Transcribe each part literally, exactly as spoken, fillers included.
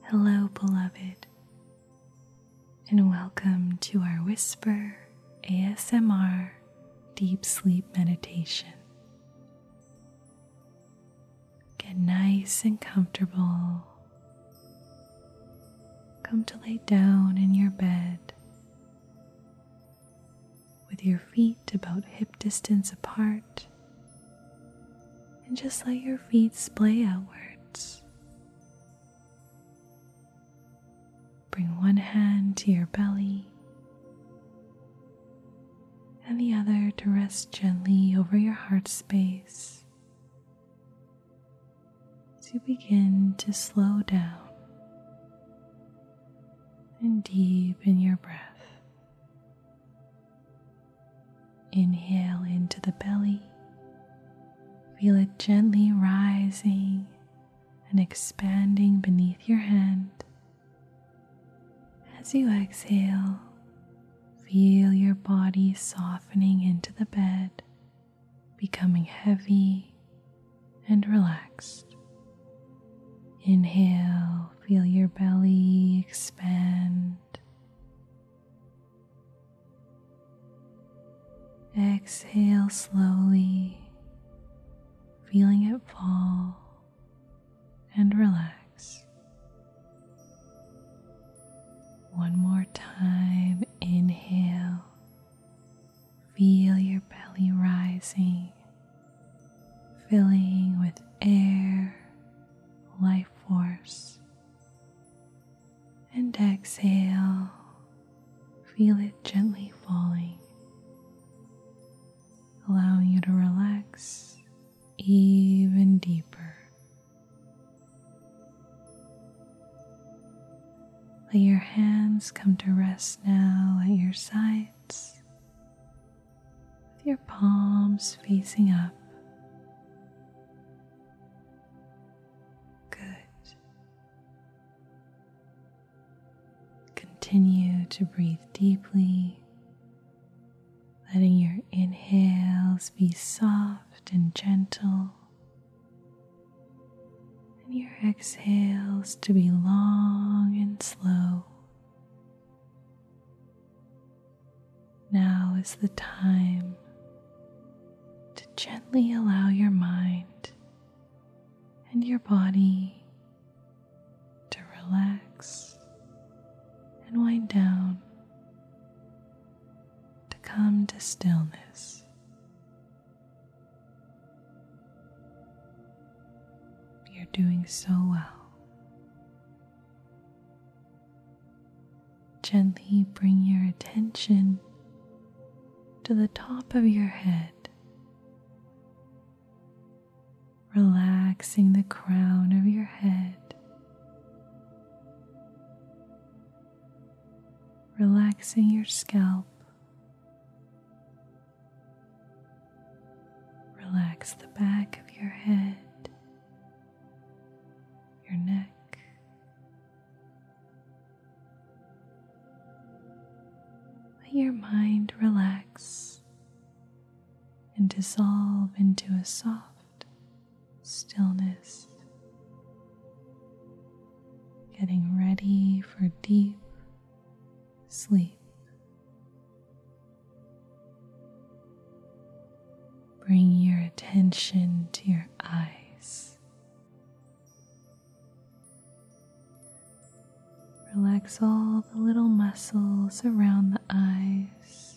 Hello, beloved, and welcome to our Whisper A S M R Deep Sleep Meditation. Get nice and comfortable. Come to lay down in your bed with your feet about hip distance apart, and just let your feet splay outwards. Bring one hand to your belly and the other to rest gently over your heart space as you begin to slow down and deepen your breath. Inhale into the belly. Feel it gently rising and expanding beneath your hand. As you exhale, feel your body softening into the bed, becoming heavy and relaxed. Inhale, feel your belly expand. Exhale slowly, feeling it fall and relax. One more time, inhale, feel your belly rising, filling with air, life force, and exhale, feel it gently falling, allowing you to relax even deeper. Let your hands come to rest now at your sides, with your palms facing up. Good. Continue to breathe deeply, letting your inhales be soft and gentle, and your exhales to be long and slow. Now is the time to gently allow your mind and your body to relax and wind down, to come to stillness. You're doing so well. Gently bring your attention to the top of your head, relaxing the crown of your head, relaxing your scalp. Relax the back of your head, your neck, let your mind relax and dissolve into a soft stillness, getting ready for deep sleep. Bring your attention to your eyes. Relax all the little muscles around the eyes.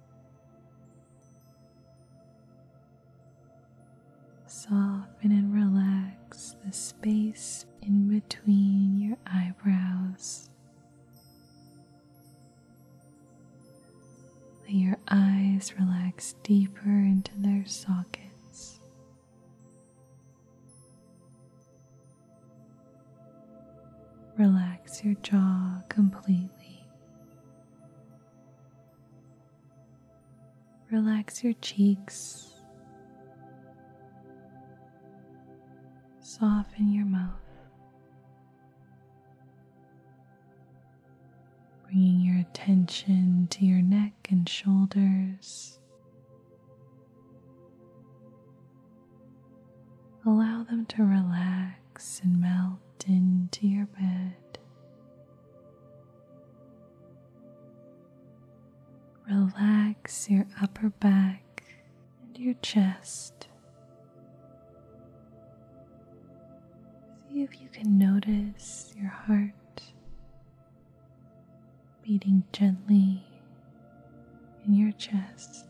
Soften and relax the space in between your eyebrows. Let your eyes relax deeper into their sockets. Relax your jaw completely. Relax your cheeks. Soften your mouth. Bringing your attention to your neck and shoulders. Allow them to relax and melt into your bed. relax your upper back and your chest. See if you can notice your heart beating gently in your chest.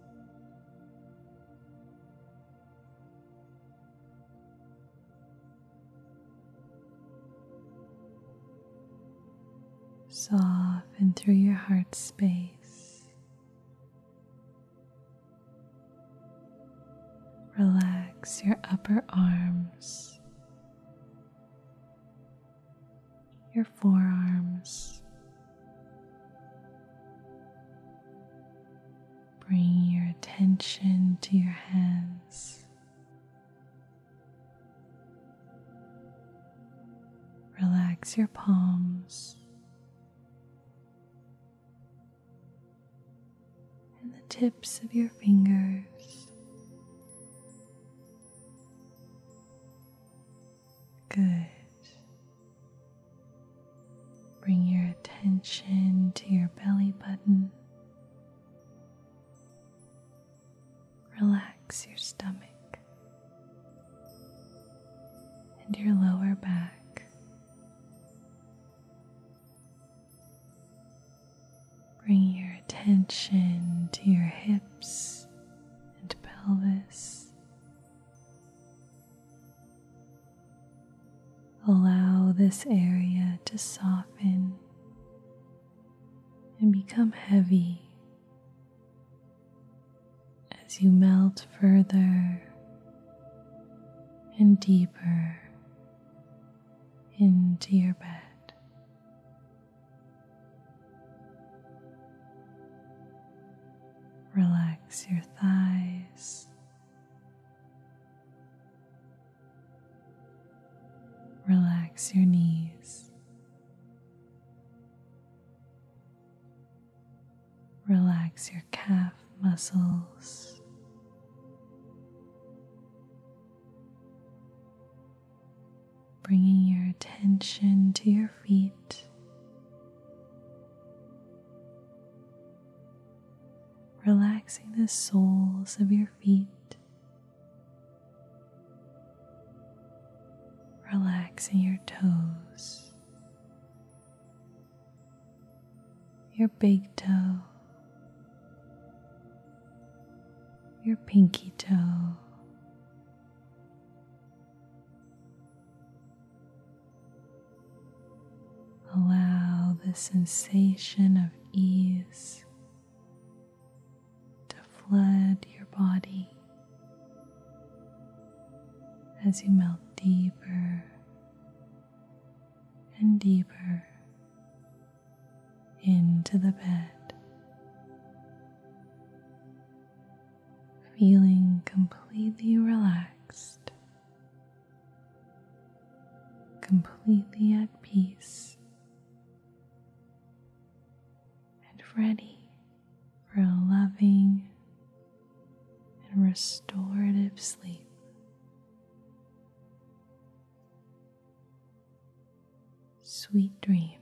Soften through your heart space. Relax your upper arms, your forearms. Bring your attention to your hands. Relax your palms and the tips of your fingers. Good. Bring your attention to your belly button. Relax your stomach and your lower back. Bring your attention to your hips and pelvis. Allow this area to soften and become heavy as you melt further and deeper into your bed. Relax your thighs. Relax your knees. Relax your calf muscles. Bringing your attention to your feet. Relaxing the soles of your feet. Relaxing your toes. Your big toe. Your pinky toe. Allow the sensation of ease to flood your body as you melt deeper and deeper into the bed, feeling completely relaxed, completely at peace, and ready for a loving and restorative sleep. Sweet dreams.